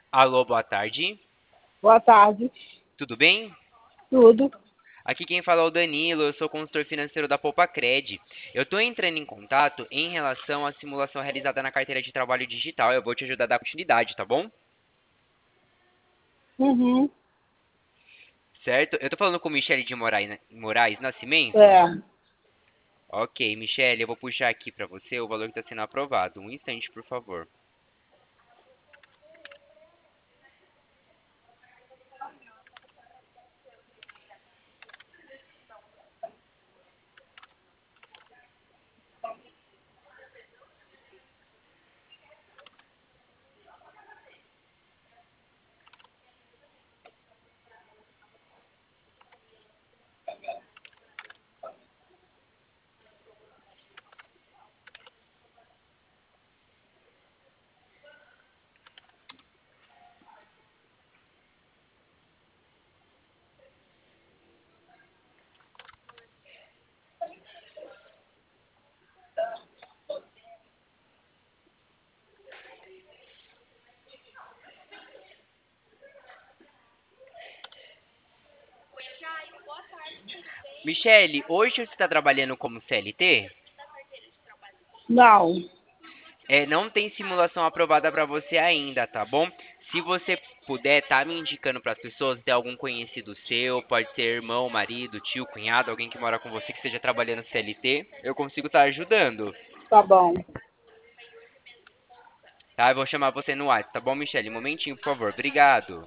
Alô, boa tarde. Boa tarde. Tudo bem? Tudo. Aqui quem fala é o Danilo, eu sou consultor financeiro da Poupacred. Eu estou entrando em contato em relação à simulação realizada na carteira de trabalho digital. Eu vou te ajudar a dar continuidade, tá bom? Uhum. Certo? Eu tô falando com Michele de Moraes Nascimento? É. Ok, Michele, eu vou puxar aqui para você o valor que está sendo aprovado. Um instante, por favor. Michele, hoje você está trabalhando como CLT? Não. Não tem simulação aprovada para você ainda, tá bom? Se você puder, tá me indicando para as pessoas, tem algum conhecido seu, pode ser irmão, marido, tio, cunhado, alguém que mora com você que esteja trabalhando CLT, eu consigo estar ajudando, Tá bom. tá? Eu vou chamar você no WhatsApp, tá bom, Michele? Um momentinho, por favor. Obrigado.